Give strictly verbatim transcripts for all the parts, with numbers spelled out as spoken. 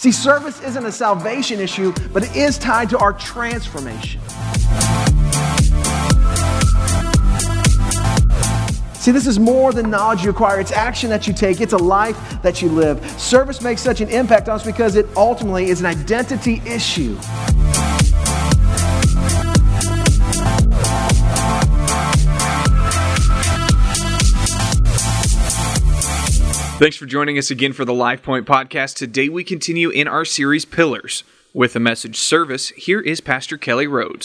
See, service isn't a salvation issue, but it is tied to our transformation. See, this is more than knowledge you acquire. It's action that you take. It's a life that you live. Service makes such an impact on us because it ultimately is an identity issue. Thanks for joining us again for the LifePoint Podcast. Today we continue in our series Pillars with the message Service. Here is Pastor Kelly Rhodes.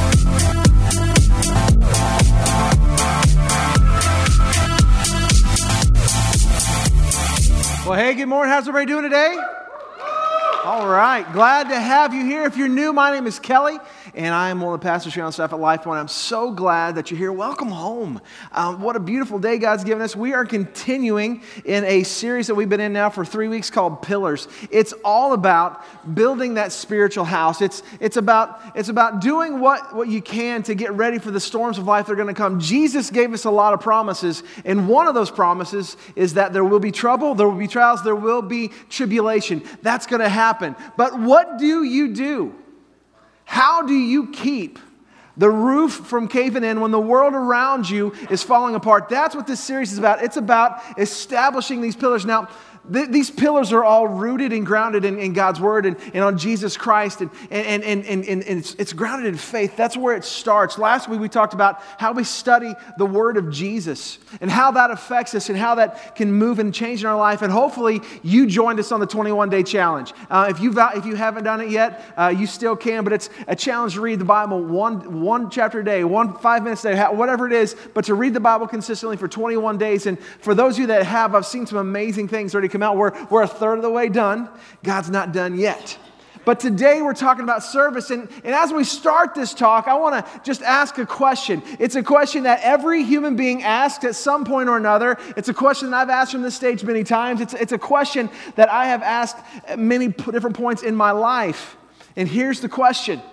Well, hey, good morning. How's everybody doing today? All right. Glad to have you here. If you're new, my name is Kelly, and I am one of the pastors here on staff at LifePoint. I'm so glad that you're here. Welcome home. Um, what a beautiful day God's given us. We are continuing in a series that we've been in now for three weeks called Pillars. It's all about building that spiritual house. It's it's about it's about doing what, what you can to get ready for the storms of life that are going to come. Jesus gave us a lot of promises, and one of those promises is that there will be trouble, there will be trials, there will be tribulation. That's going to happen. But what do you do? How do you keep the roof from caving in when the world around you is falling apart? That's what this series is about. It's about establishing these pillars. Now, th- these pillars are all rooted and grounded in, in God's Word and, and on Jesus Christ, and, and, and, and, and, and it's, it's grounded in faith. That's where it starts. Last week we talked about how we study the Word of Jesus and how that affects us and how that can move and change in our life. And hopefully you joined us on the twenty-one day challenge. Uh, if, you've, if you haven't done it yet, uh, you still can, but it's a challenge to read the Bible one, one chapter a day, one five minutes a day, whatever it is, but to read the Bible consistently for twenty-one days. And for those of you that have, I've seen some amazing things already come out. We're, we're a third of the way done. God's not done yet. But today we're talking about service, and, and as we start this talk, I want to just ask a question. It's a question that every human being asks at some point or another. It's a question that I've asked from this stage many times. It's, it's a question that I have asked at many different points in my life. And here's the question.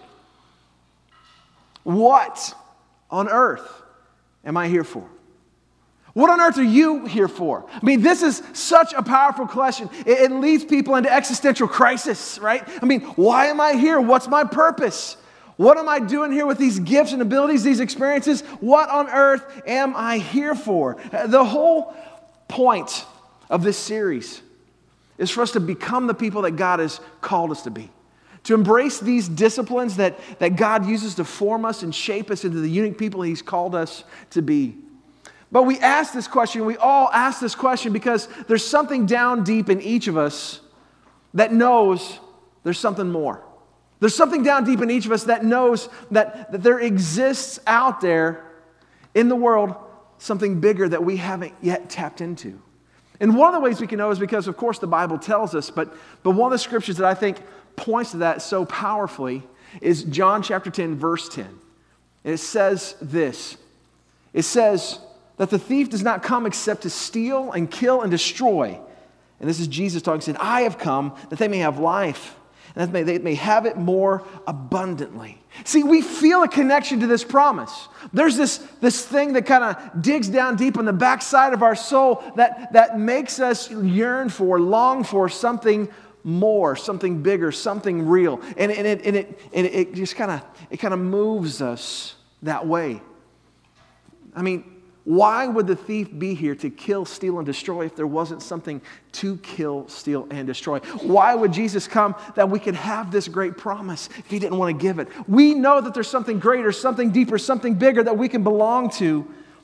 What on earth am I here for? What on earth are you here for? I mean, this is such a powerful question. It, it leads people into existential crisis, right? I mean, why am I here? What's my purpose? What am I doing here with these gifts and abilities, these experiences? What on earth am I here for? The whole point of this series is for us to become the people that God has called us to be. To embrace these disciplines that, that God uses to form us and shape us into the unique people He's called us to be. But we ask this question, we all ask this question because there's something down deep in each of us that knows there's something more. There's something down deep in each of us that knows that, that there exists out there in the world something bigger that we haven't yet tapped into. And one of the ways we can know is because, of course, the Bible tells us, but, but one of the scriptures that I think points to that so powerfully is John chapter ten, verse ten. And it says this. It says that the thief does not come except to steal and kill and destroy. And this is Jesus talking. He said, I have come that they may have life, and that they, they may have it more abundantly. See, we feel a connection to this promise. There's this, this thing that kind of digs down deep on the backside of our soul that, that makes us yearn for, long for something more, something bigger, something real. And, and, it, and, it, and it just kind of it kind of moves us that way. I mean, why would the thief be here to kill, steal, and destroy if there wasn't something to kill, steal, and destroy? Why would Jesus come that we could have this great promise if He didn't want to give it? We know that there's something greater, something deeper, something bigger that we can belong to.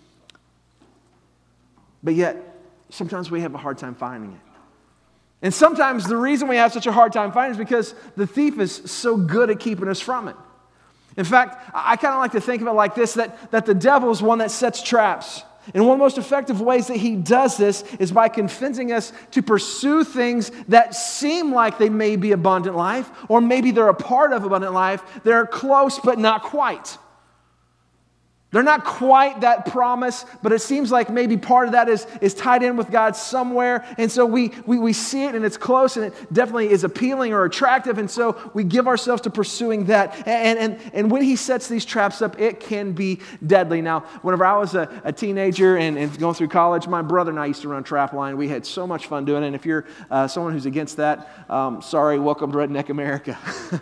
But yet, sometimes we have a hard time finding it. And sometimes the reason we have such a hard time finding it is because the thief is so good at keeping us from it. In fact, I kind of like to think of it like this, that, that the devil is one that sets traps. And one of the most effective ways that he does this is by convincing us to pursue things that seem like they may be abundant life, or maybe they're a part of abundant life. They're close, but not quite. They're not quite that promise, but it seems like maybe part of that is, is tied in with God somewhere. And so we, we, we see it and it's close and it definitely is appealing or attractive. And so we give ourselves to pursuing that. And, and, and when he sets these traps up, it can be deadly. Now, whenever I was a, a teenager and, and going through college, my brother and I used to run trap line. We had so much fun doing it. And if you're uh, someone who's against that, um, sorry, welcome to Redneck America.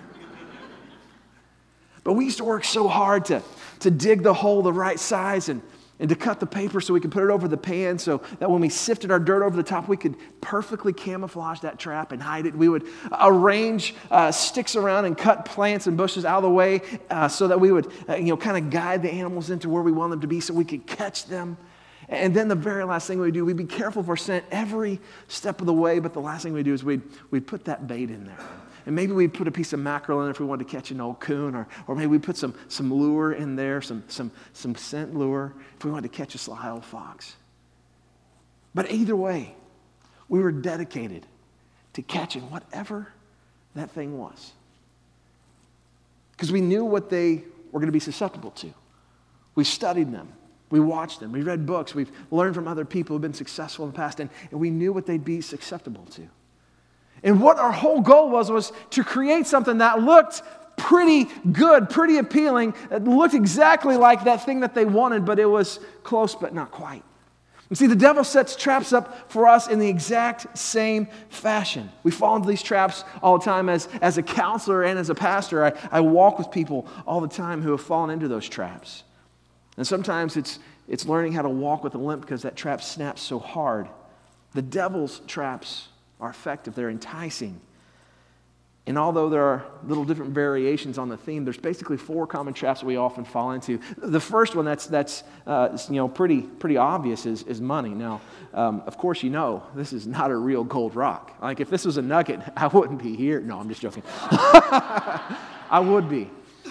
But we used to work so hard to, to dig the hole the right size and, and to cut the paper so we could put it over the pan so that when we sifted our dirt over the top, we could perfectly camouflage that trap and hide it. We would arrange uh, sticks around and cut plants and bushes out of the way uh, so that we would uh, you know, kind of guide the animals into where we want them to be so we could catch them. And then the very last thing we do, we'd be careful of our scent every step of the way, but the last thing we do is we'd, we'd put that bait in there. And maybe we'd put a piece of mackerel in if we wanted to catch an old coon, or, or maybe we'd put some, some lure in there, some, some, some scent lure, if we wanted to catch a sly old fox. But either way, we were dedicated to catching whatever that thing was. Because we knew what they were going to be susceptible to. We studied them. We watched them. We read books. We've learned from other people who have been successful in the past, and, and we knew what they'd be susceptible to. And what our whole goal was, was to create something that looked pretty good, pretty appealing. It looked exactly like that thing that they wanted, but it was close, but not quite. You see, the devil sets traps up for us in the exact same fashion. We fall into these traps all the time. As, as a counselor and as a pastor, I, I walk with people all the time who have fallen into those traps. And sometimes it's, it's learning how to walk with a limp because that trap snaps so hard. The devil's traps are effective. They're enticing. And although there are little different variations on the theme, there's basically four common traps that we often fall into. The first one that's that's uh, you know pretty pretty obvious is is money. Now, um, of course, you know this is not a real gold rock. Like if this was a nugget, I wouldn't be here. No, I'm just joking. I would be.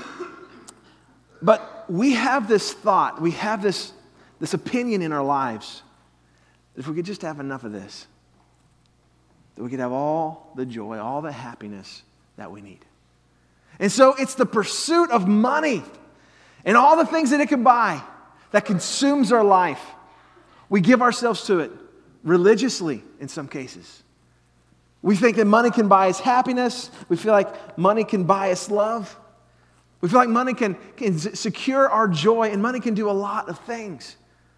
But we have this thought, we have this this opinion in our lives that if we could just have enough of this, that we could have all the joy, all the happiness that we need. And so it's the pursuit of money and all the things that it can buy that consumes our life. We give ourselves to it religiously in some cases. We think that money can buy us happiness. We feel like money can buy us love. We feel like money can, can secure our joy, and money can do a lot of things.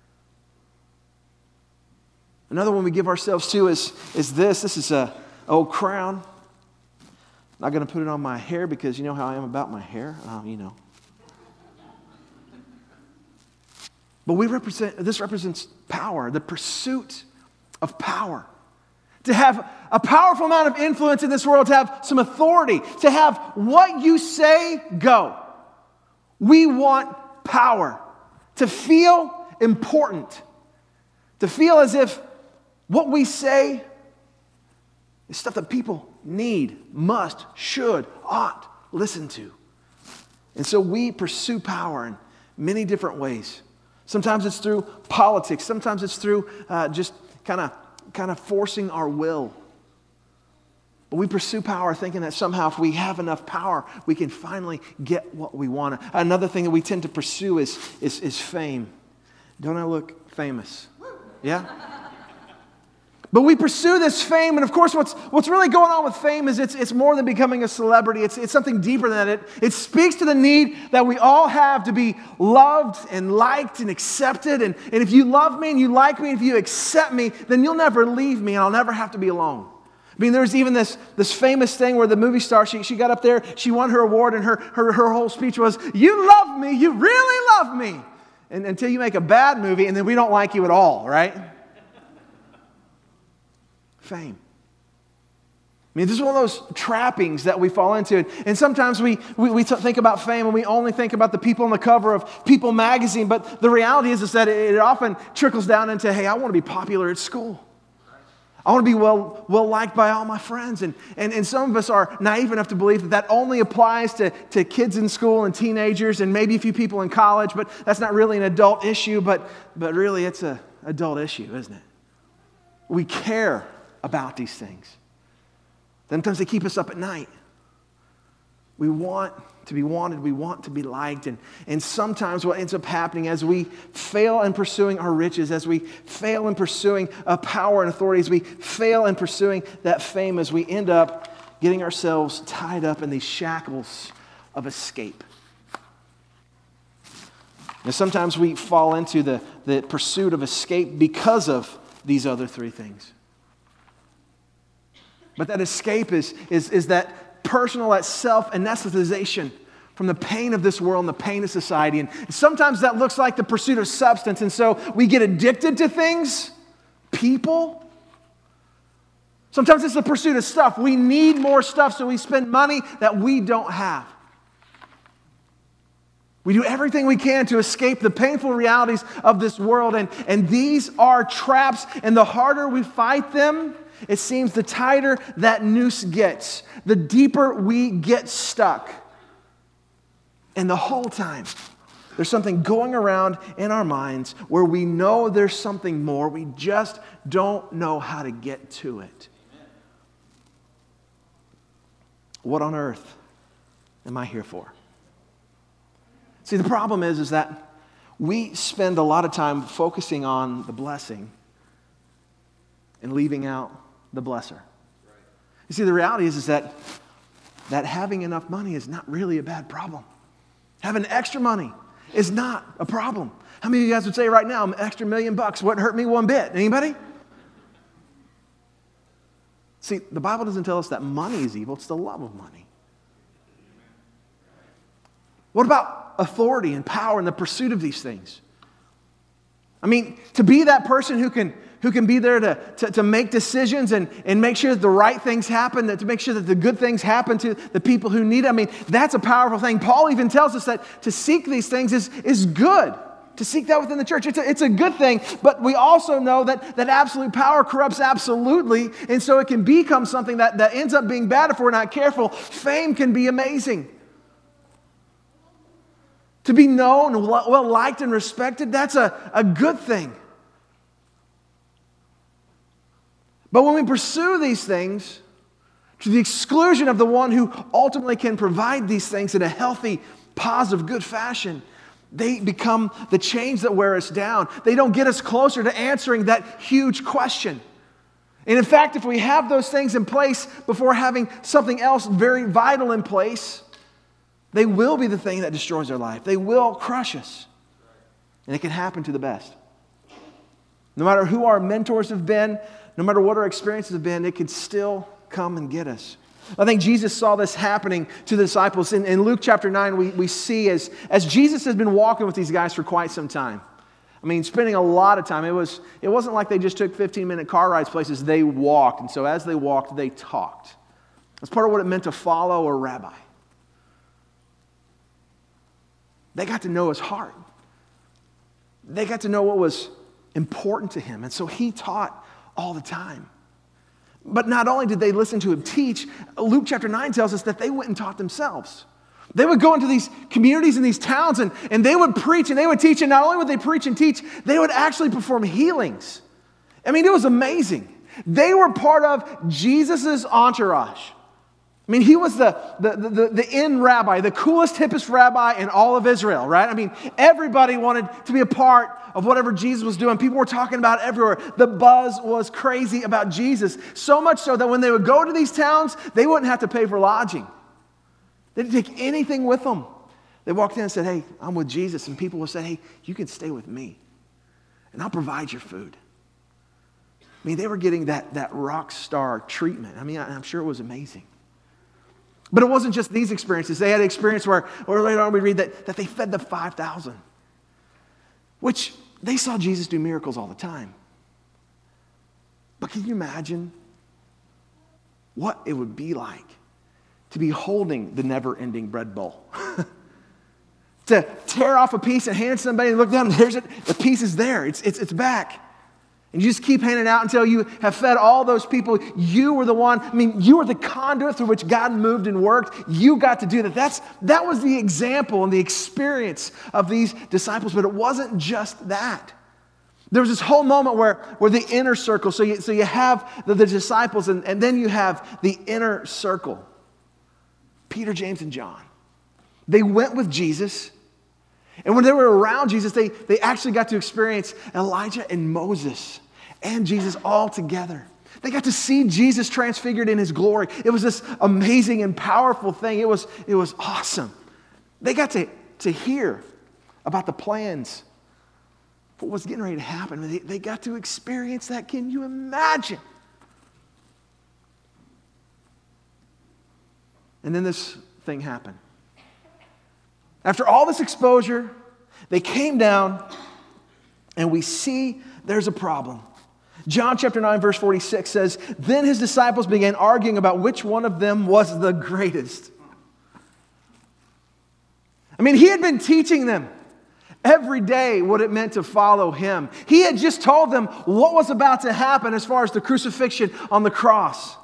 Another one we give ourselves to is, is this. This is a old crown. Not going to put it on my hair because you know how I am about my hair. Um, you know. But we represent. This represents power, the pursuit of power. To have a powerful amount of influence in this world, to have some authority, to have what you say go. We want power. To feel important. To feel as if what we say is stuff that people need, must, should, ought listen to. And so we pursue power in many different ways. Sometimes it's through politics. Sometimes it's through uh, just kind of kind of forcing our will. But we pursue power thinking that somehow if we have enough power, we can finally get what we want. Another thing that we tend to pursue is, is, is fame. Don't I look famous? Yeah? But we pursue this fame, and of course what's, what's really going on with fame is it's, it's more than becoming a celebrity. It's, it's something deeper than that. It, it speaks to the need that we all have to be loved and liked and accepted. And, and if you love me and you like me, if you accept me, then you'll never leave me and I'll never have to be alone. I mean, there's even this, this famous thing where the movie star, she, she got up there, she won her award, and her, her, her whole speech was, "You love me, you really love me." And until you make a bad movie, and then we don't like you at all, right? Fame. I mean, this is one of those trappings that we fall into. And sometimes we, we, we think about fame and we only think about the people on the cover of People magazine. But the reality is, is that it often trickles down into, hey, I want to be popular at school. I want to be well, well liked by all my friends. And, and, and some of us are naive enough to believe that that only applies to, to kids in school and teenagers and maybe a few people in college. But that's not really an adult issue. But, but really, it's an adult issue, isn't it? We care about these things. Sometimes they keep us up at night. We want to be wanted. We want to be liked. And, and sometimes what ends up happening as we fail in pursuing our riches, as we fail in pursuing a power and authority, as we fail in pursuing that fame, as we end up getting ourselves tied up in these shackles of escape. And sometimes we fall into the, the pursuit of escape because of these other three things. But that escape is, is, is that personal, that self-anesthetization from the pain of this world and the pain of society. And sometimes that looks like the pursuit of substance. And so we get addicted to things, people. Sometimes it's the pursuit of stuff. We need more stuff, so we spend money that we don't have. We do everything we can to escape the painful realities of this world. And, and these are traps. And the harder we fight them, it seems the tighter that noose gets, the deeper we get stuck. And the whole time, there's something going around in our minds where we know there's something more. We just don't know how to get to it. What on earth am I here for? See, the problem is, is that we spend a lot of time focusing on the blessing and leaving out the blesser. You see, the reality is, is that, that having enough money is not really a bad problem. Having extra money is not a problem. How many of you guys would say right now, an extra million bucks wouldn't hurt me one bit? Anybody? See, the Bible doesn't tell us that money is evil. It's the love of money. What about authority and power and the pursuit of these things? I mean, to be that person who can who can be there to, to, to make decisions and, and make sure that the right things happen, that to make sure that the good things happen to the people who need it. I mean, that's a powerful thing. Paul even tells us that to seek these things is, is good. To seek that within the church. It's a, it's a good thing, but we also know that, that absolute power corrupts absolutely, and so it can become something that, that ends up being bad if we're not careful. Fame can be amazing. To be known, well liked and respected, that's a, a good thing. But when we pursue these things to the exclusion of the one who ultimately can provide these things in a healthy, positive, good fashion, they become the chains that wear us down. They don't get us closer to answering that huge question. And in fact, if we have those things in place before having something else very vital in place, they will be the thing that destroys our life. They will crush us. And it can happen to the best. No matter who our mentors have been, no matter what our experiences have been, it can still come and get us. I think Jesus saw this happening to the disciples. In, in Luke chapter nine, we, we see as, as Jesus has been walking with these guys for quite some time. I mean, spending a lot of time. It, was, it wasn't like they just took fifteen-minute car rides places. They walked. And so as they walked, they talked. That's part of what it meant to follow a rabbi. They got to know his heart. They got to know what was important to him. And so he taught all the time. But not only did they listen to him teach, Luke chapter nine tells us that they went and taught themselves. They would go into these communities and these towns and, and they would preach and they would teach. And not only would they preach and teach, they would actually perform healings. I mean, it was amazing. They were part of Jesus' entourage. I mean, he was the, the, the, the in rabbi, the coolest, hippest rabbi in all of Israel, right? I mean, everybody wanted to be a part of whatever Jesus was doing. People were talking about it everywhere. The buzz was crazy about Jesus. So much so that when they would go to these towns, they wouldn't have to pay for lodging. They didn't take anything with them. They walked in and said, hey, I'm with Jesus. And people would say, hey, you can stay with me. And I'll provide your food. I mean, they were getting that, that rock star treatment. I mean, I'm sure it was amazing. But it wasn't just these experiences. They had an experience where, where later on we read that, that they fed the five thousand, which they saw Jesus do miracles all the time. But can you imagine what it would be like to be holding the never-ending bread bowl? To tear off a piece and hand it to somebody and look down and there's it, the piece is there. It's, it's, it's back. And you just keep handing it out until you have fed all those people. You were the one, I mean, you were the conduit through which God moved and worked. You got to do that. That's, that was the example and the experience of these disciples. But it wasn't just that. There was this whole moment where, where the inner circle, so you, so you have the, the disciples and, and then you have the inner circle. Peter, James, and John. They went with Jesus. And when they were around Jesus, they, they actually got to experience Elijah and Moses and Jesus all together. They got to see Jesus transfigured in his glory. It was this amazing and powerful thing. It was, it was awesome. They got to, to hear about the plans for what's getting ready to happen. They, they got to experience that. Can you imagine? And then this thing happened. After all this exposure, they came down, and we see there's a problem. John chapter nine, verse forty-six says, "Then his disciples began arguing about which one of them was the greatest." I mean, he had been teaching them every day what it meant to follow him. He had just told them what was about to happen as far as the crucifixion on the cross.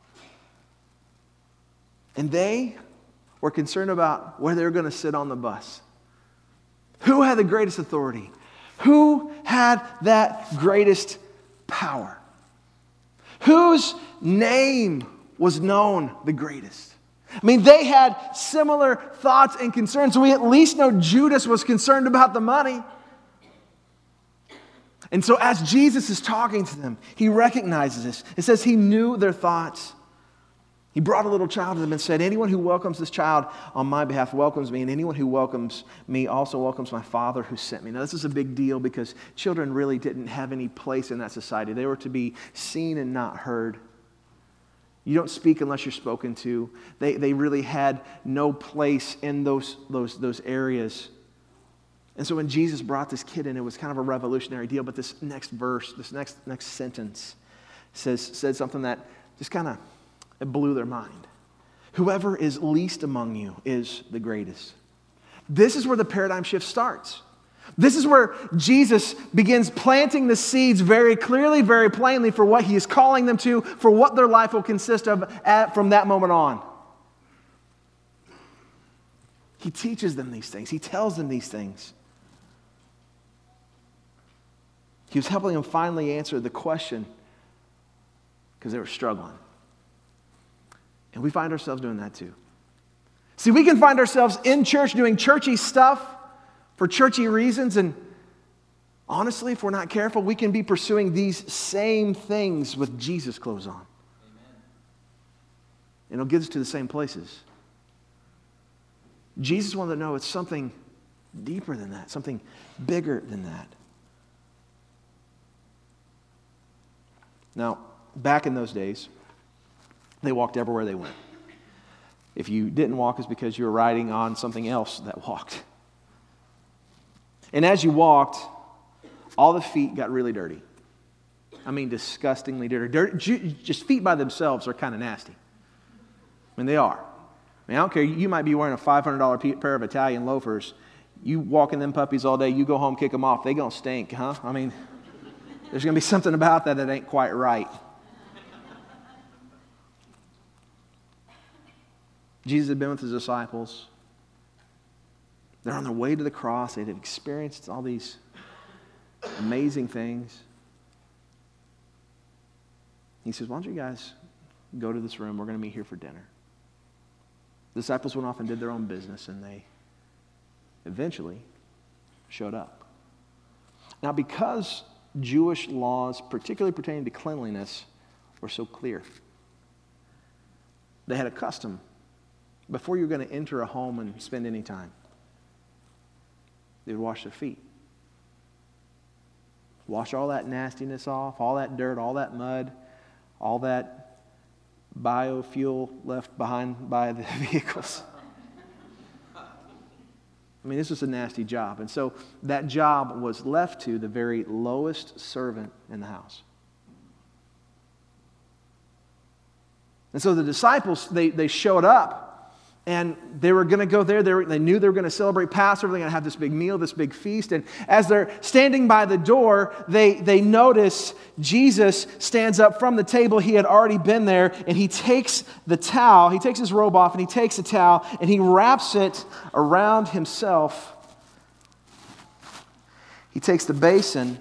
And they were concerned about where they were going to sit on the bus. Who had the greatest authority? Who had that greatest power? Whose name was known the greatest? I mean, they had similar thoughts and concerns. We at least know Judas was concerned about the money. And so as Jesus is talking to them, he recognizes this. It says he knew their thoughts. He brought a little child to them and said, "Anyone who welcomes this child on my behalf welcomes me, and anyone who welcomes me also welcomes my Father who sent me." Now, this is a big deal because children really didn't have any place in that society. They were to be seen and not heard. You don't speak unless you're spoken to. They, they really had no place in those, those, those areas. And so when Jesus brought this kid in, it was kind of a revolutionary deal. But this next verse, this next, next sentence says, said something that just kind of it blew their mind. Whoever is least among you is the greatest. This is where the paradigm shift starts. This is where Jesus begins planting the seeds very clearly, very plainly for what he is calling them to, for what their life will consist of at, from that moment on. He teaches them these things. He tells them these things. He was helping them finally answer the question because they were struggling. And we find ourselves doing that too. See, we can find ourselves in church doing churchy stuff for churchy reasons, and honestly, if we're not careful, we can be pursuing these same things with Jesus clothes on. Amen. And it'll get us to the same places. Jesus wanted to know it's something deeper than that, something bigger than that. Now, back in those days, they walked everywhere they went. If you didn't walk, it's because you were riding on something else that walked. And as you walked, all the feet got really dirty. I mean, disgustingly dirty. dirty. Just feet by themselves are kind of nasty. I mean, they are. I mean, I don't care. You might be wearing a five hundred dollars pair of Italian loafers. You walk in them puppies all day, you go home, kick them off. They're going to stink, huh? I mean, there's going to be something about that that ain't quite right. Jesus had been with his disciples. They're on their way to the cross. They had experienced all these amazing things. He says, "Why don't you guys go to this room? We're going to meet here for dinner." The disciples went off and did their own business, and they eventually showed up. Now, because Jewish laws, particularly pertaining to cleanliness, were so clear, they had a custom. Before you're going to enter a home and spend any time, they would wash their feet. Wash all that nastiness off, all that dirt, all that mud, all that biofuel left behind by the vehicles. I mean, this was a nasty job. And so that job was left to the very lowest servant in the house. And so the disciples, they, they showed up. And they were going to go there. They, were, they knew they were going to celebrate Passover. They're going to have this big meal, this big feast. And as they're standing by the door, they, they notice Jesus stands up from the table. He had already been there. And he takes the towel. He takes his robe off and he takes the towel and he wraps it around himself. He takes the basin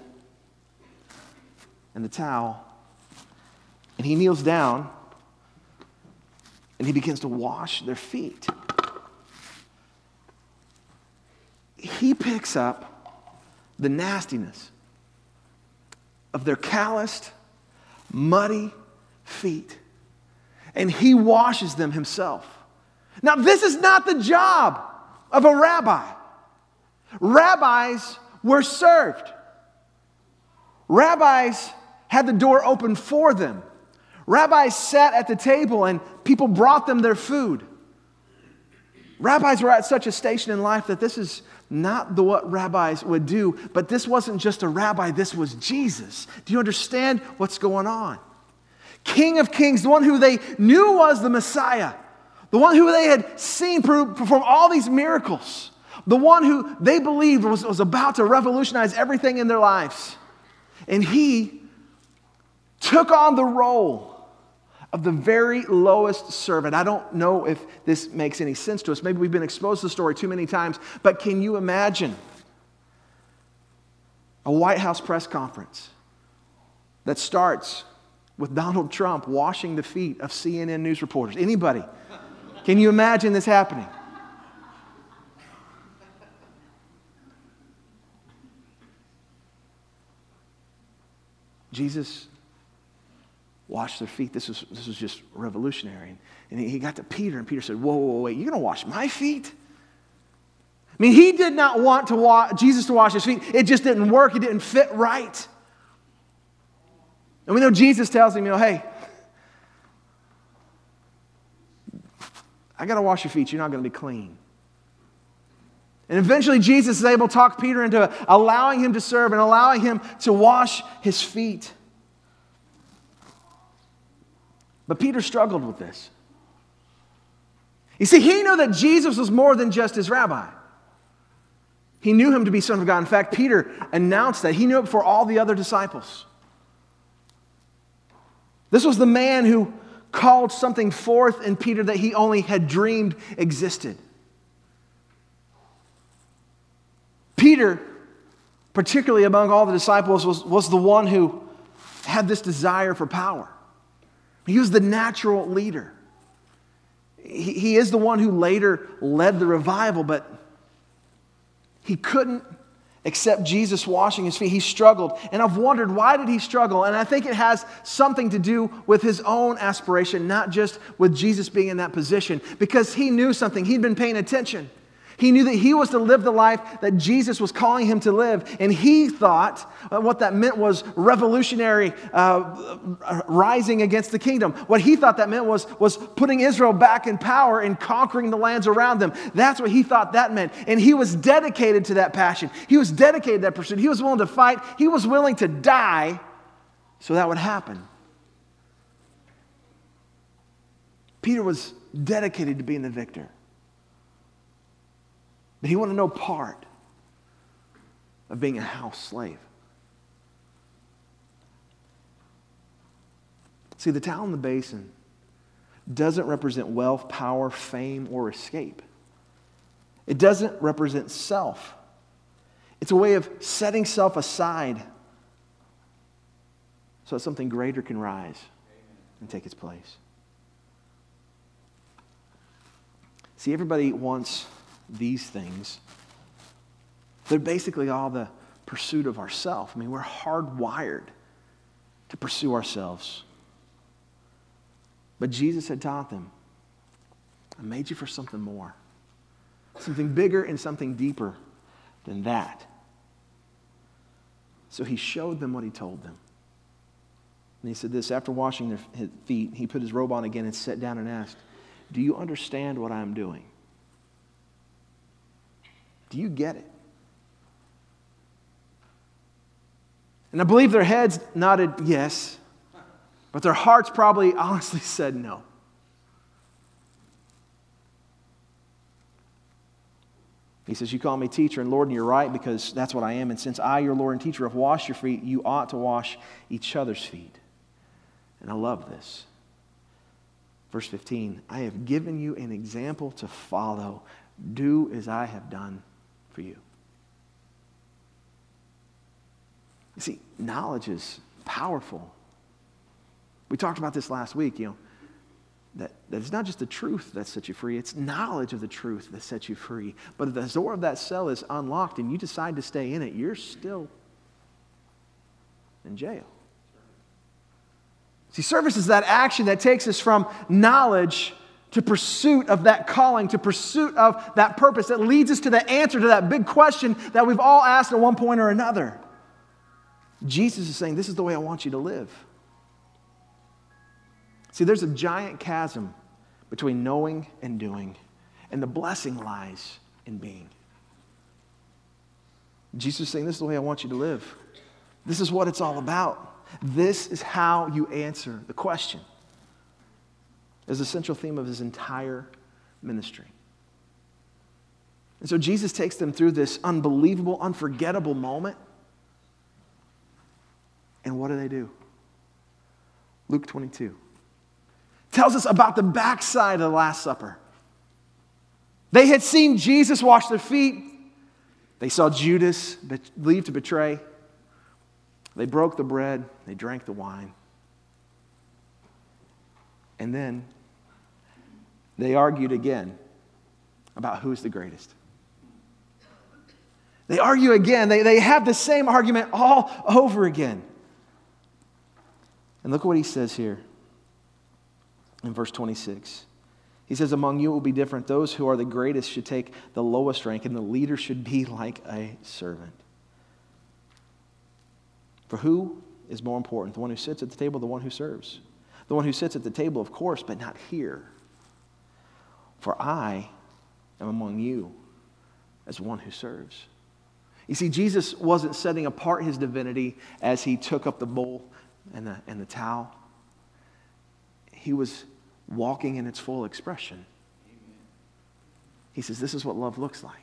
and the towel and he kneels down. And he begins to wash their feet. He picks up the nastiness of their calloused, muddy feet, and he washes them himself. Now, this is not the job of a rabbi. Rabbis were served. Rabbis had the door open for them. Rabbis sat at the table and people brought them their food. Rabbis were at such a station in life that this is not the what rabbis would do, but this wasn't just a rabbi, this was Jesus. Do you understand what's going on? King of Kings, the one who they knew was the Messiah, the one who they had seen perform all these miracles, the one who they believed was, was about to revolutionize everything in their lives. And he took on the role of the very lowest servant. I don't know if this makes any sense to us. Maybe we've been exposed to the story too many times, but can you imagine a White House press conference that starts with Donald Trump washing the feet of C N N news reporters? Anybody? Can you imagine this happening? Jesus washed their feet. This was, this was just revolutionary. And he got to Peter, and Peter said, whoa, whoa, wait, you're going to wash my feet? I mean, he did not want to wa- Jesus to wash his feet. It just didn't work. It didn't fit right. And we know Jesus tells him, you know, hey, I got to wash your feet. You're not going to be clean. And eventually Jesus is able to talk Peter into allowing him to serve and allowing him to wash his feet. But Peter struggled with this. You see, he knew that Jesus was more than just his rabbi. He knew him to be Son of God. In fact, Peter announced that. He knew it before all the other disciples. This was the man who called something forth in Peter that he only had dreamed existed. Peter, particularly among all the disciples, was, was the one who had this desire for power. He was the natural leader. He, he is the one who later led the revival, but he couldn't accept Jesus washing his feet. He struggled. And I've wondered, why did he struggle? And I think it has something to do with his own aspiration, not just with Jesus being in that position, because he knew something. He'd been paying attention. He knew that he was to live the life that Jesus was calling him to live. And he thought what that meant was revolutionary uh, rising against the kingdom. What he thought that meant was, was putting Israel back in power and conquering the lands around them. That's what he thought that meant. And he was dedicated to that passion. He was dedicated to that pursuit. He was willing to fight. He was willing to die so that would happen. Peter was dedicated to being the victor. But he wanted no part of being a house slave. See, the towel in the basin doesn't represent wealth, power, fame, or escape. It doesn't represent self. It's a way of setting self aside so that something greater can rise and take its place. See, everybody wants these things. They're basically all the pursuit of ourself. I mean, we're hardwired to pursue ourselves. But Jesus had taught them, I made you for something more. Something bigger and something deeper than that. So he showed them what he told them. And he said this, after washing their feet, he put his robe on again and sat down and asked, do you understand what I'm doing? Do you get it? And I believe their heads nodded yes, but their hearts probably honestly said no. He says, you call me teacher and Lord, and you're right, because that's what I am. And since I, your Lord and teacher, have washed your feet, you ought to wash each other's feet. And I love this. Verse fifteen, I have given you an example to follow. Do as I have done for you. You see, knowledge is powerful. We talked about this last week, you know. that, that it's not just the truth that sets you free, it's knowledge of the truth that sets you free. But if the door of that cell is unlocked and you decide to stay in it, you're still in jail. See, service is that action that takes us from knowledge to pursuit of that calling, to pursuit of that purpose that leads us to the answer to that big question that we've all asked at one point or another. Jesus is saying, this is the way I want you to live. See, there's a giant chasm between knowing and doing, and the blessing lies in being. Jesus is saying, this is the way I want you to live. This is what it's all about. This is how you answer the question. Is the central theme of his entire ministry. And so Jesus takes them through this unbelievable, unforgettable moment. And what do they do? Luke twenty-two tells us about the backside of the Last Supper. They had seen Jesus wash their feet. They saw Judas leave to betray. They broke the bread. They drank the wine. And then they argued again about who's the greatest. They argue again. They, they have the same argument all over again. And look what he says here in verse twenty-six. He says, among you it will be different. Those who are the greatest should take the lowest rank, and the leader should be like a servant. For who is more important, the one who sits at the table or the one who serves? The one who sits at the table, of course, but not here. For I am among you as one who serves. You see, Jesus wasn't setting apart his divinity as he took up the bowl and the, and the towel. He was walking in its full expression. He says, this is what love looks like.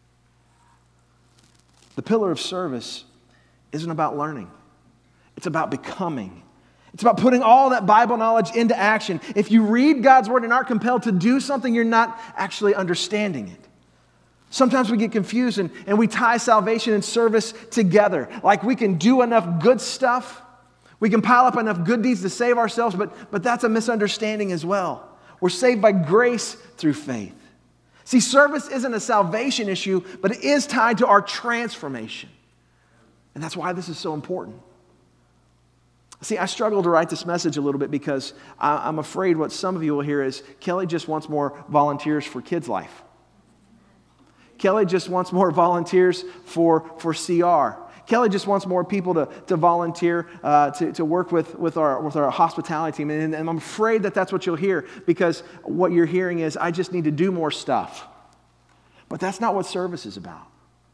The pillar of service isn't about learning. It's about becoming. It's about putting all that Bible knowledge into action. If you read God's word and aren't compelled to do something, you're not actually understanding it. Sometimes we get confused and, and we tie salvation and service together. Like we can do enough good stuff. We can pile up enough good deeds to save ourselves, but, but that's a misunderstanding as well. We're saved by grace through faith. See, service isn't a salvation issue, but it is tied to our transformation. And that's why this is so important. See, I struggle to write this message a little bit because I'm afraid what some of you will hear is, Kelly just wants more volunteers for Kids Life. Kelly just wants more volunteers for, for C R. Kelly just wants more people to, to volunteer uh, to, to work with, with, our, with our hospitality team. And, and I'm afraid that that's what you'll hear, because what you're hearing is, I just need to do more stuff. But that's not what service is about.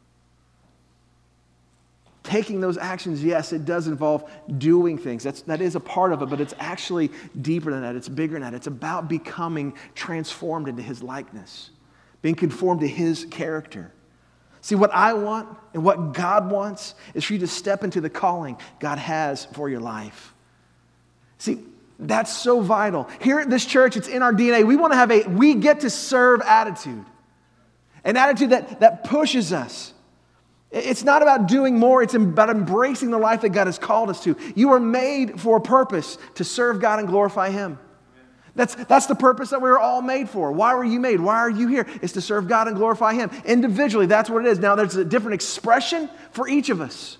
Taking those actions, yes, it does involve doing things. That's, that is a part of it, but it's actually deeper than that. It's bigger than that. It's about becoming transformed into his likeness, being conformed to his character. See, what I want and what God wants is for you to step into the calling God has for your life. See, that's so vital. Here at this church, it's in our D N A. We want to have a we get to serve attitude. An attitude that, that pushes us. It's not about doing more. It's about embracing the life that God has called us to. You were made for a purpose, to serve God and glorify him. That's, that's the purpose that we were all made for. Why were you made? Why are you here? It's to serve God and glorify him. Individually, that's what it is. Now, there's a different expression for each of us.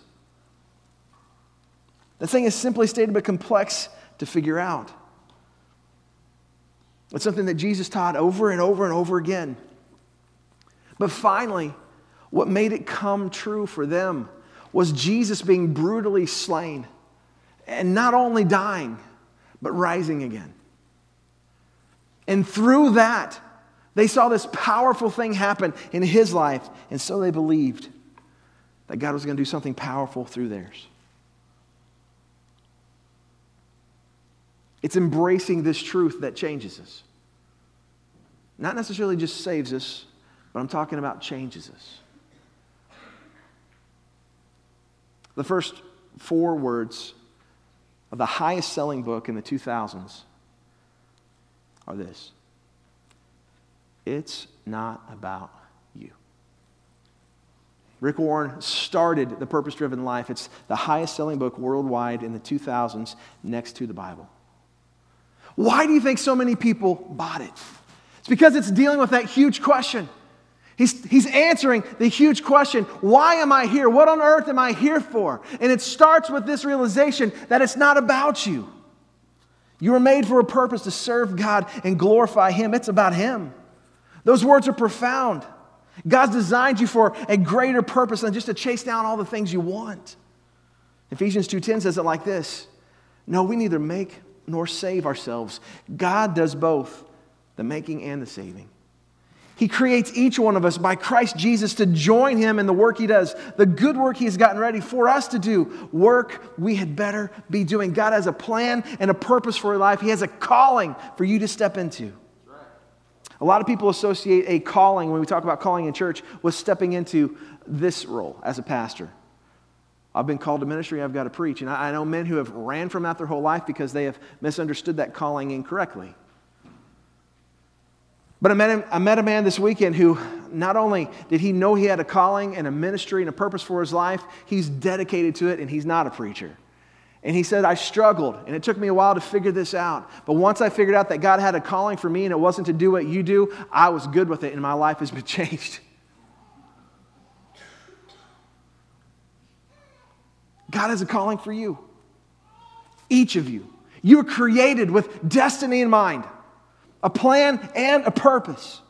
The thing is simply stated but complex to figure out. It's something that Jesus taught over and over and over again. But finally, what made it come true for them was Jesus being brutally slain, and not only dying, but rising again. And through that, they saw this powerful thing happen in his life, and so they believed that God was going to do something powerful through theirs. It's embracing this truth that changes us. Not necessarily just saves us, but I'm talking about changes us. The first four words of the highest selling book in the two thousands are this: it's not about you. Rick Warren started The Purpose-Driven Life. It's the highest selling book worldwide in the two thousands, next to the Bible. Why do you think so many people bought it? It's because it's dealing with that huge question. He's, he's answering the huge question, why am I here? What on earth am I here for? And it starts with this realization that it's not about you. You were made for a purpose to serve God and glorify Him. It's about Him. Those words are profound. God's designed you for a greater purpose than just to chase down all the things you want. Ephesians two ten says it like this. No, we neither make nor save ourselves. God does both, the making and the saving. He creates each one of us by Christ Jesus to join Him in the work He does, the good work He has gotten ready for us to do, work we had better be doing. God has a plan and a purpose for your life. He has a calling for you to step into. A lot of people associate a calling, when we talk about calling in church, with stepping into this role as a pastor. I've been called to ministry, I've got to preach. And I know men who have ran from that their whole life because they have misunderstood that calling incorrectly. But I met, him, I met a man this weekend who not only did he know he had a calling and a ministry and a purpose for his life, he's dedicated to it and he's not a preacher. And he said, I struggled and it took me a while to figure this out. But once I figured out that God had a calling for me and it wasn't to do what you do, I was good with it and my life has been changed. God has a calling for you. Each of you. You were created with destiny in mind. A plan and a purpose.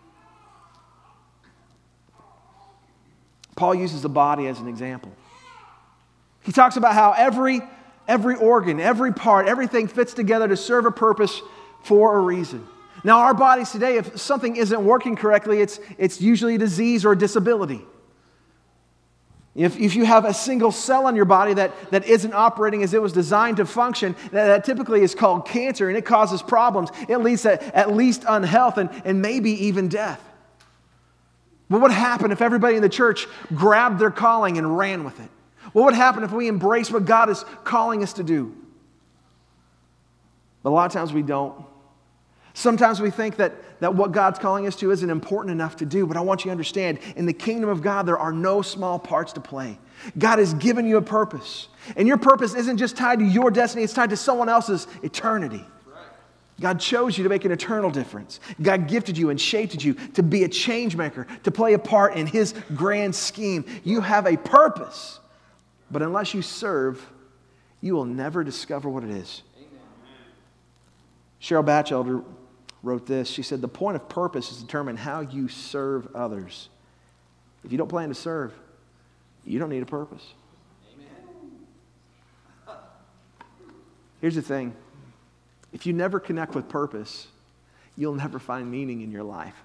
Paul uses the body as an example. He talks about how every, every organ, every part, everything fits together to serve a purpose for a reason. Now, our bodies today, if something isn't working correctly, it's, it's usually a disease or a disability. If, if you have a single cell in your body that, that isn't operating as it was designed to function, that, that typically is called cancer, and it causes problems. It leads to at least unhealth and, and maybe even death. What would happen if everybody in the church grabbed their calling and ran with it? What would happen if we embrace what God is calling us to do? But a lot of times we don't. Sometimes we think that, that what God's calling us to isn't important enough to do, but I want you to understand, in the kingdom of God, there are no small parts to play. God has given you a purpose. And your purpose isn't just tied to your destiny, it's tied to someone else's eternity. God chose you to make an eternal difference. God gifted you and shaped you to be a change maker, to play a part in His grand scheme. You have a purpose, but unless you serve, you will never discover what it is. Amen. Cheryl Batchelder wrote this. She said, the point of purpose is to determine how you serve others. If you don't plan to serve, you don't need a purpose. Amen. Here's the thing. If you never connect with purpose, you'll never find meaning in your life.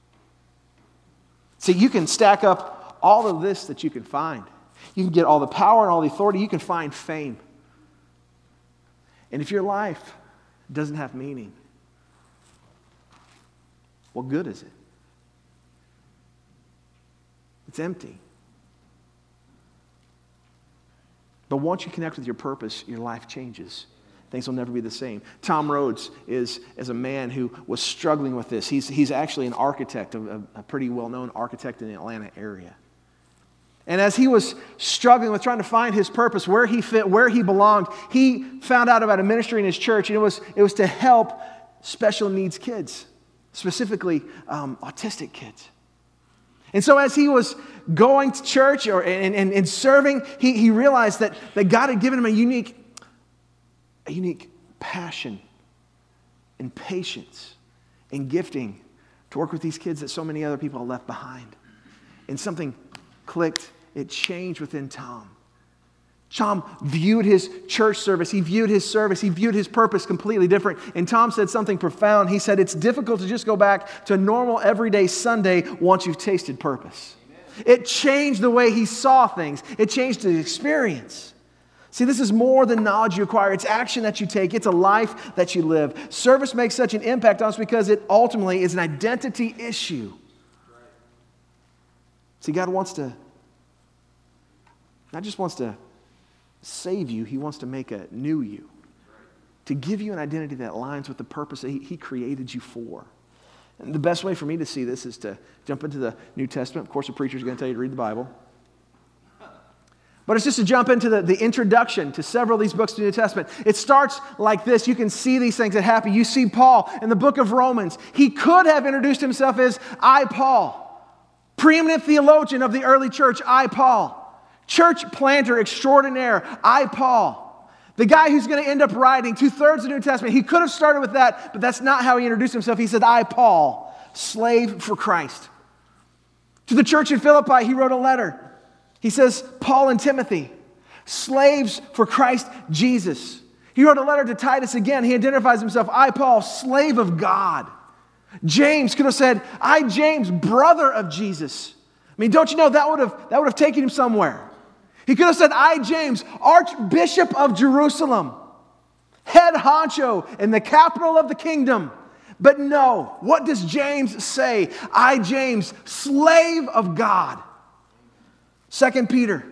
See, you can stack up all of this that you can find. You can get all the power and all the authority. You can find fame. And if your life doesn't have meaning, what good is it? It's empty. But once you connect with your purpose, your life changes. Things will never be the same. Tom Rhodes is, is a man who was struggling with this. He's, he's actually an architect, a, a pretty well-known architect in the Atlanta area. And as he was struggling with trying to find his purpose, where he fit, where he belonged, he found out about a ministry in his church, and it was, it was to help special needs kids, specifically um, autistic kids. And so as he was going to church or, and, and, and serving, he, he realized that, that God had given him a unique A unique passion and patience and gifting to work with these kids that so many other people have left behind. And something clicked. It changed within Tom. Tom viewed his church service. He viewed his service. He viewed his purpose completely different. And Tom said something profound. He said, it's difficult to just go back to a normal everyday Sunday once you've tasted purpose. Amen. It changed the way he saw things. It changed his experience. See, this is more than knowledge you acquire. It's action that you take. It's a life that you live. Service makes such an impact on us because it ultimately is an identity issue. See, God wants to, not just wants to save you, He wants to make a new you. To give you an identity that aligns with the purpose that He, he created you for. And the best way for me to see this is to jump into the New Testament. Of course, a preacher is going to tell you to read the Bible. But it's just to jump into the, the introduction to several of these books of the New Testament. It starts like this. You can see these things that happen. You see Paul in the book of Romans. He could have introduced himself as I, Paul, preeminent theologian of the early church, I, Paul, church planter extraordinaire, I, Paul, the guy who's going to end up writing two-thirds of the New Testament. He could have started with that, but that's not how he introduced himself. He said, I, Paul, slave for Christ. To the church in Philippi, he wrote a letter. He says, Paul and Timothy, slaves for Christ Jesus. He wrote a letter to Titus again. He identifies himself, I, Paul, slave of God. James could have said, I, James, brother of Jesus. I mean, don't you know that would have, that would have taken him somewhere. He could have said, I, James, Archbishop of Jerusalem, head honcho in the capital of the kingdom. But no, what does James say? I, James, slave of God. Second Peter.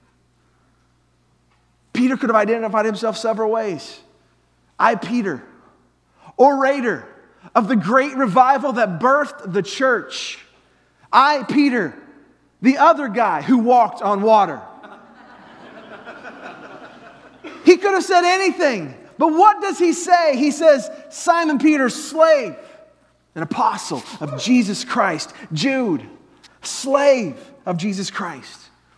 Peter could have identified himself several ways. I, Peter, orator of the great revival that birthed the church. I, Peter, the other guy who walked on water. He could have said anything, but what does he say? He says, Simon Peter, slave, an apostle of Jesus Christ. Jude, slave of Jesus Christ.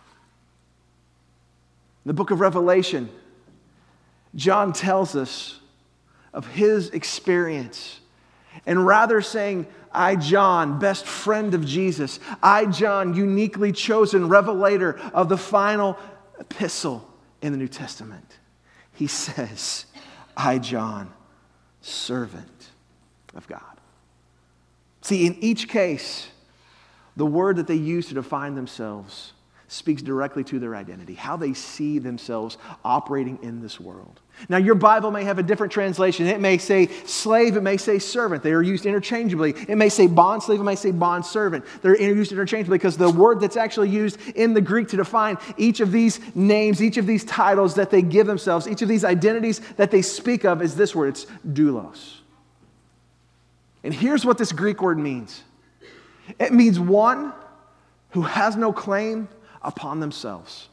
In the book of Revelation, John tells us of his experience. And rather saying, I, John, best friend of Jesus, I, John, uniquely chosen revelator of the final epistle in the New Testament, he says, I, John, servant of God. See, in each case, the word that they use to define themselves speaks directly to their identity, how they see themselves operating in this world. Now, your Bible may have a different translation. It may say slave, it may say servant. They are used interchangeably. It may say bond slave, it may say bond servant. They're used interchangeably because the word that's actually used in the Greek to define each of these names, each of these titles that they give themselves, each of these identities that they speak of is this word. It's doulos. And here's what this Greek word means. It means one who has no claim upon themselves.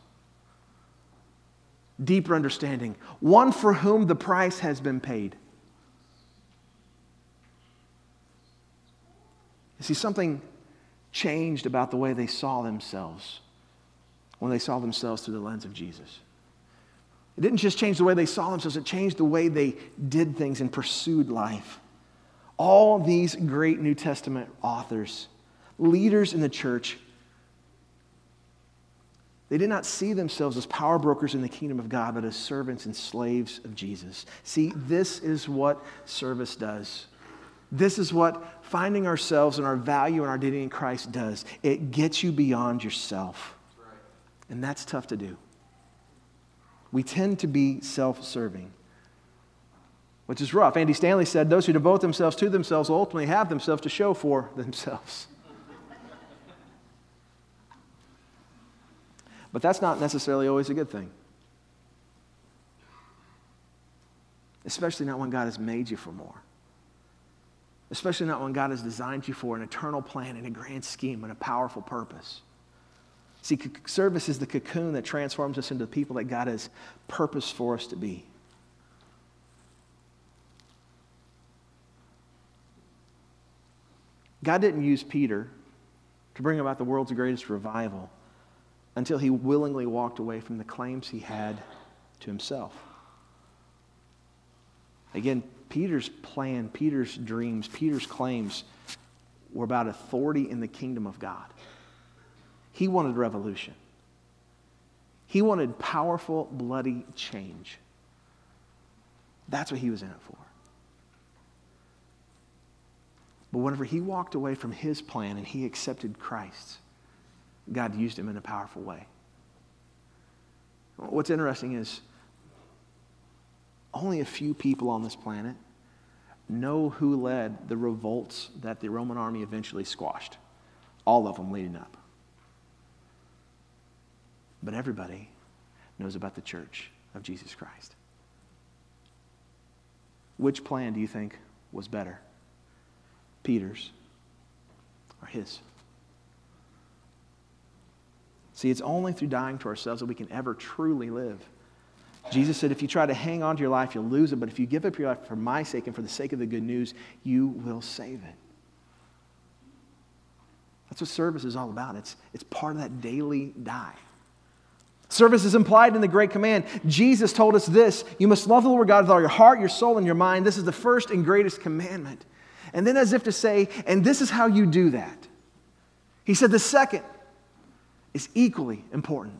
Deeper understanding. One for whom the price has been paid. You see, something changed about the way they saw themselves when they saw themselves through the lens of Jesus. It didn't just change the way they saw themselves, it changed the way they did things and pursued life. All these great New Testament authors, leaders in the church, they did not see themselves as power brokers in the kingdom of God, but as servants and slaves of Jesus. See, this is what service does. This is what finding ourselves and our value and our identity in Christ does. It gets you beyond yourself. And that's tough to do. We tend to be self-serving, which is rough. Andy Stanley said, those who devote themselves to themselves will ultimately have themselves to show for themselves. But that's not necessarily always a good thing. Especially not when God has made you for more. Especially not when God has designed you for an eternal plan and a grand scheme and a powerful purpose. See, service is the cocoon that transforms us into the people that God has purposed for us to be. God didn't use Peter to bring about the world's greatest revival until he willingly walked away from the claims he had to himself. Again, Peter's plan, Peter's dreams, Peter's claims were about authority in the kingdom of God. He wanted revolution. He wanted powerful, bloody change. That's what he was in it for. But whenever he walked away from his plan and he accepted Christ's, God used him in a powerful way. What's interesting is only a few people on this planet know who led the revolts that the Roman army eventually squashed. All of them leading up. But everybody knows about the church of Jesus Christ. Which plan do you think was better? Peter's or his? See, it's only through dying to ourselves that we can ever truly live. Jesus said, if you try to hang on to your life, you'll lose it. But if you give up your life for my sake and for the sake of the good news, you will save it. That's what service is all about. It's, it's part of that daily die. Service is implied in the Great Command. Jesus told us this: you must love the Lord God with all your heart, your soul, and your mind. This is the first and greatest commandment. And then as if to say, and this is how you do that. He said the second is equally important.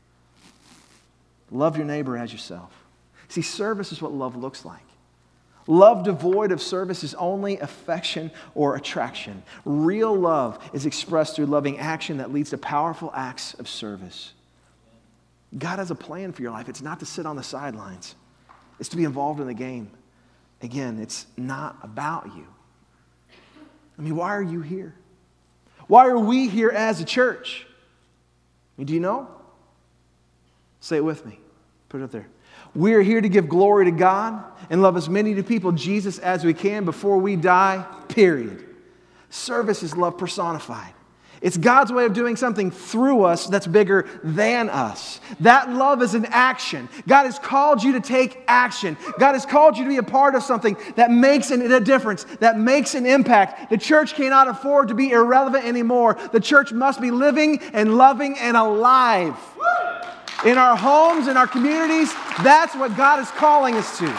Love your neighbor as yourself. See, service is what love looks like. Love devoid of service is only affection or attraction. Real love is expressed through loving action that leads to powerful acts of service. God has a plan for your life. It's not to sit on the sidelines. It's to be involved in the game. Again, it's not about you. I mean, why are you here? Why are we here as a church? I mean, do you know? Say it with me. Put it up there. We are here to give glory to God and love as many to people, Jesus, as we can before we die, period. Service is love personified. It's God's way of doing something through us that's bigger than us. That love is an action. God has called you to take action. God has called you to be a part of something that makes a difference, that makes an impact. The church cannot afford to be irrelevant anymore. The church must be living and loving and alive. In our homes, in our communities, that's what God is calling us to.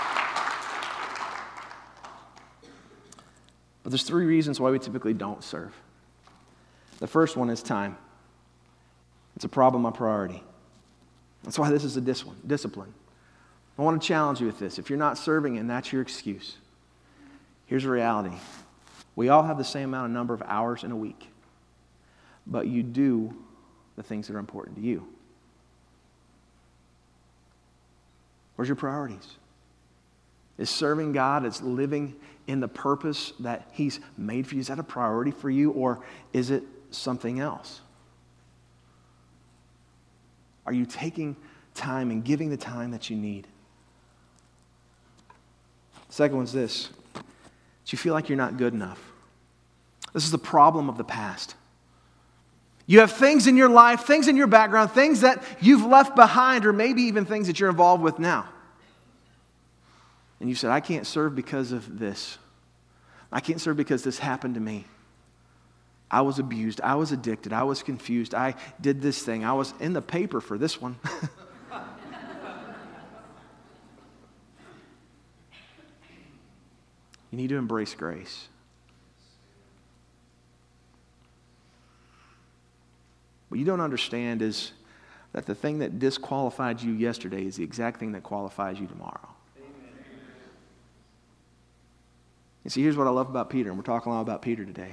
But there's three reasons why we typically don't serve. The first one is time. It's a problem of priority. That's why this is a dis- discipline. I want to challenge you with this. If you're not serving and that's your excuse, here's the reality. We all have the same amount of number of hours in a week, but you do the things that are important to you. Where's your priorities? Is serving God, is living in the purpose that He's made for you, is that a priority for you, or is it something else? Are you taking time and giving the time that you need? Second one's this: that you feel like you're not good enough. This is the problem of the past. You have things in your life, things in your background, things that you've left behind, or maybe even things that you're involved with now. And you said, I can't serve because of this. I can't serve because this happened to me. I was abused. I was addicted. I was confused. I did this thing. I was in the paper for this one. You need to embrace grace. What you don't understand is that the thing that disqualified you yesterday is the exact thing that qualifies you tomorrow. Amen. You see, here's what I love about Peter, and we're talking a lot about Peter today.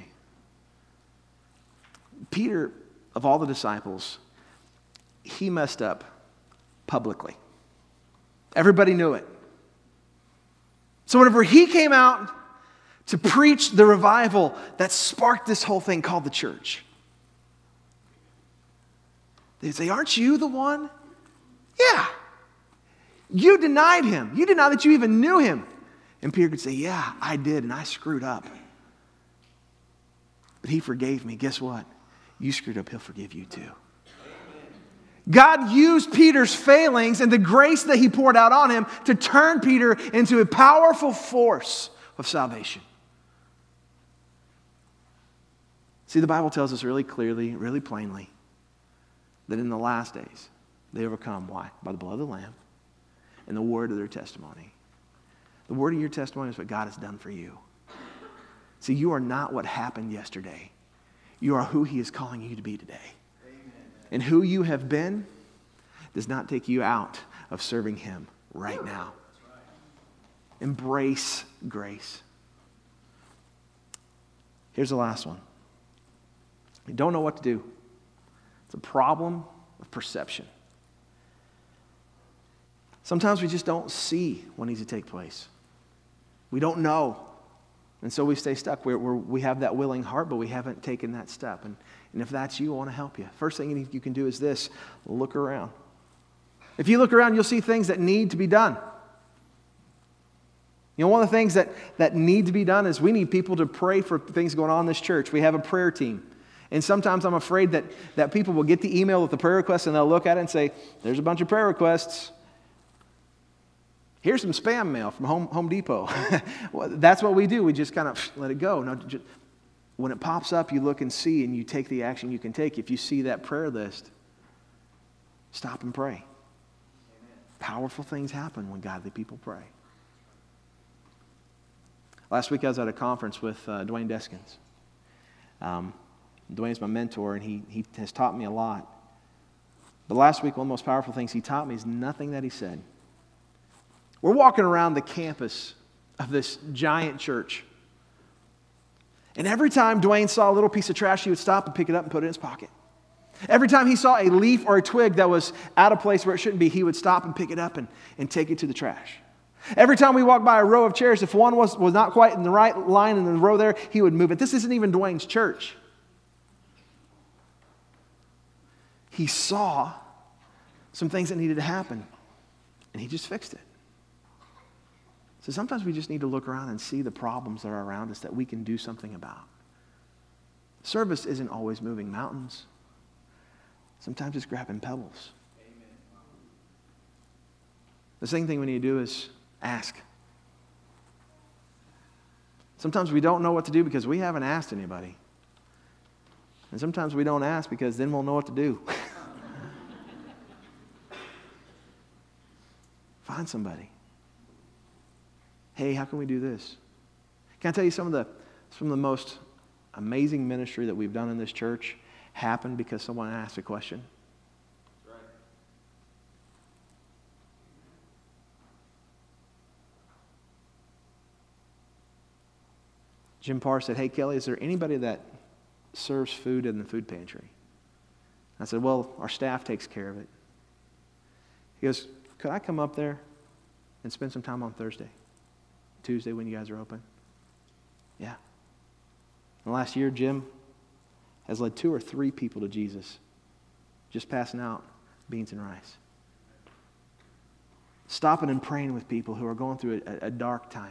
Peter, of all the disciples, he messed up publicly. Everybody knew it. So whenever he came out to preach the revival that sparked this whole thing called the church, they'd say, aren't you the one? Yeah. You denied him. You denied that you even knew him. And Peter could say, yeah, I did, and I screwed up. But he forgave me. Guess what? You screwed up, he'll forgive you too. God used Peter's failings and the grace that he poured out on him to turn Peter into a powerful force of salvation. See, the Bible tells us really clearly, really plainly, that in the last days, they overcome. Why? By the blood of the Lamb and the word of their testimony. The word of your testimony is what God has done for you. See, you are not what happened yesterday. You are who He is calling you to be today. Amen. And who you have been does not take you out of serving Him right now. Right. Embrace grace. Here's the last one. You don't know what to do. It's a problem of perception. Sometimes we just don't see what needs to take place. We don't know. And so we stay stuck. We're, we're, we have that willing heart, but we haven't taken that step. And, and if that's you, I want to help you. First thing you, you can do is this: look around. If you look around, you'll see things that need to be done. You know, one of the things that, that need to be done is we need people to pray for things going on in this church. We have a prayer team. And sometimes I'm afraid that, that people will get the email with the prayer requests and they'll look at it and say, there's a bunch of prayer requests. Here's some spam mail from Home, Home Depot. Well, that's what we do. We just kind of let it go. No, just, when it pops up, you look and see and you take the action you can take. If you see that prayer list, stop and pray. Amen. Powerful things happen when godly people pray. Last week I was at a conference with uh, Dwayne Deskins. Um, Dwayne's my mentor, and he, he has taught me a lot. But last week, one of the most powerful things he taught me is nothing that he said. We're walking around the campus of this giant church. And every time Dwayne saw a little piece of trash, he would stop and pick it up and put it in his pocket. Every time he saw a leaf or a twig that was out of place where it shouldn't be, he would stop and pick it up and, and take it to the trash. Every time we walked by a row of chairs, if one was, was not quite in the right line in the row there, he would move it. This isn't even Dwayne's church. He saw some things that needed to happen, and he just fixed it. So sometimes we just need to look around and see the problems that are around us that we can do something about. Service isn't always moving mountains. Sometimes it's grabbing pebbles. Amen. The second thing we need to do is ask. Sometimes we don't know what to do because we haven't asked anybody. And sometimes we don't ask because then we'll know what to do. Find somebody. Hey, how can we do this? Can I tell you some of the some of the most amazing ministry that we've done in this church happened because someone asked a question? That's right. Jim Parr said, hey, Kelly, is there anybody that serves food in the food pantry? I said, well, our staff takes care of it. He goes, could I come up there and spend some time on Thursday, Tuesday when you guys are open? Yeah. And last year, Jim has led two or three people to Jesus, just passing out beans and rice. Stopping and praying with people who are going through a, a dark time.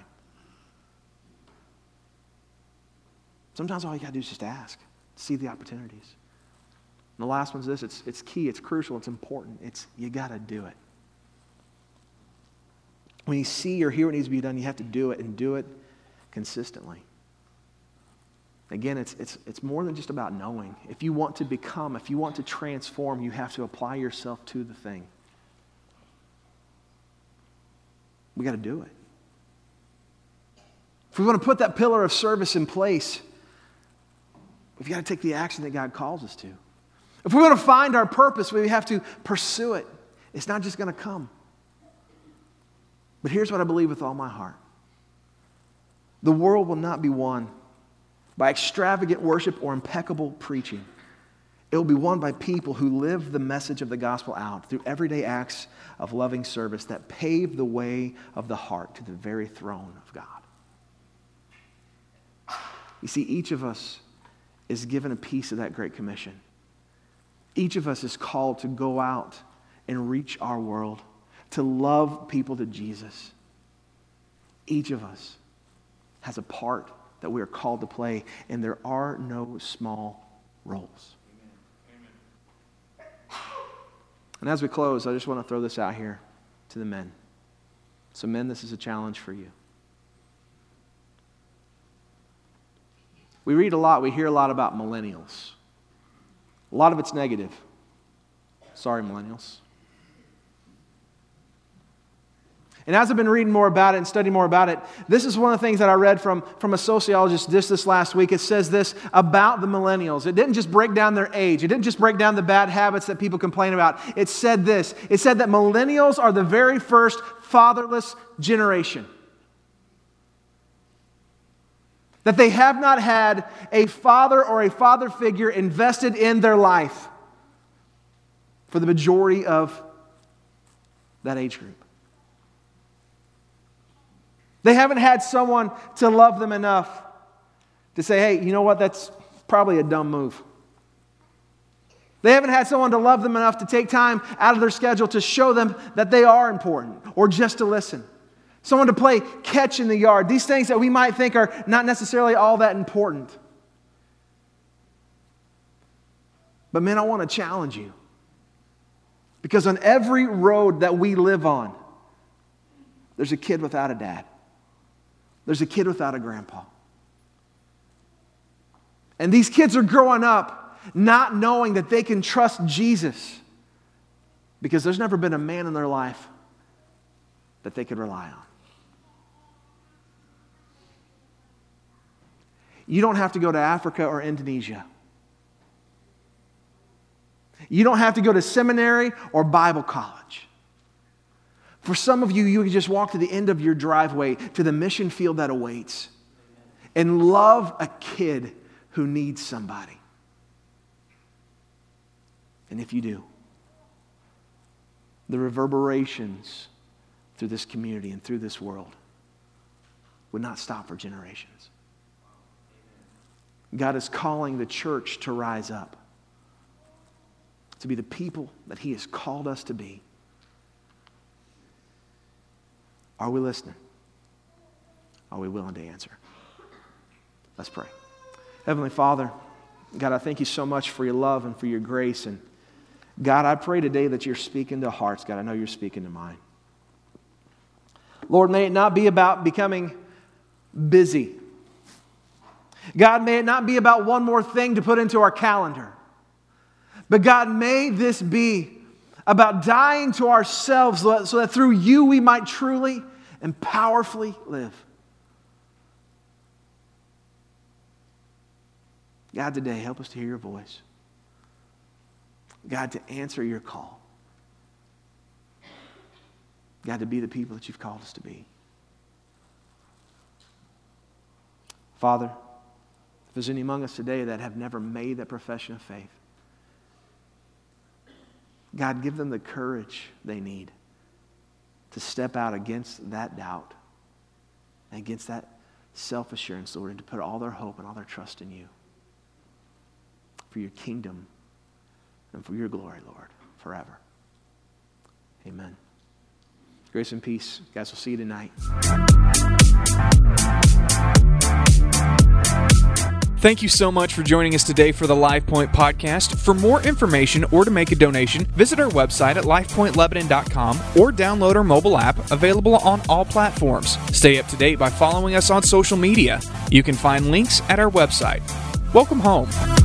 Sometimes all you got to do is just ask, see the opportunities. And the last one's this, it's, it's key, it's crucial, it's important. It's you got to do it. When you see or hear what needs to be done, you have to do it and do it consistently. Again, it's, it's, it's more than just about knowing. If you want to become, if you want to transform, you have to apply yourself to the thing. We got to do it. If we want to put that pillar of service in place, we've got to take the action that God calls us to. If we want to find our purpose, we have to pursue it. It's not just going to come. But here's what I believe with all my heart. The world will not be won by extravagant worship or impeccable preaching. It will be won by people who live the message of the gospel out through everyday acts of loving service that pave the way of the heart to the very throne of God. You see, each of us is given a piece of that Great Commission. Each of us is called to go out and reach our world, to love people to Jesus. Each of us has a part that we are called to play, and there are no small roles. Amen. And as we close, I just want to throw this out here to the men. So men, this is a challenge for you. We read a lot, we hear a lot about millennials. A lot of it's negative. Sorry, millennials. And as I've been reading more about it and studying more about it, this is one of the things that I read from, from a sociologist just this last week. It says this about the millennials. It didn't just break down their age. It didn't just break down the bad habits that people complain about. It said this. It said that millennials are the very first fatherless generation. That they have not had a father or a father figure invested in their life for the majority of that age group. They haven't had someone to love them enough to say, hey, you know what, that's probably a dumb move. They haven't had someone to love them enough to take time out of their schedule to show them that they are important, or just to listen. Someone to play catch in the yard. These things that we might think are not necessarily all that important. But man, I want to challenge you. Because on every road that we live on, there's a kid without a dad. There's a kid without a grandpa. And these kids are growing up not knowing that they can trust Jesus because there's never been a man in their life that they could rely on. You don't have to go to Africa or Indonesia. You don't have to go to seminary or Bible college. For some of you, you can just walk to the end of your driveway to the mission field that awaits and love a kid who needs somebody. And if you do, the reverberations through this community and through this world would not stop for generations. God is calling the church to rise up, to be the people that He has called us to be. Are we listening? Are we willing to answer? Let's pray. Heavenly Father, God, I thank You so much for Your love and for Your grace. And God, I pray today that You're speaking to hearts. God, I know You're speaking to mine. Lord, may it not be about becoming busy. God, may it not be about one more thing to put into our calendar. But God, may this be about dying to ourselves so that through You we might truly and powerfully live. God, today, help us to hear Your voice. God, to answer Your call. God, to be the people that You've called us to be. Father, if there's any among us today that have never made that profession of faith, God, give them the courage they need to step out against that doubt and against that self-assurance, Lord, and to put all their hope and all their trust in You for Your kingdom and for Your glory, Lord, forever. Amen. Grace and peace. Guys, we'll see you tonight. Thank you so much for joining us today for the LifePoint podcast. For more information or to make a donation, visit our website at life point lebanon dot com or download our mobile app, available on all platforms. Stay up to date by following us on social media. You can find links at our website. Welcome home.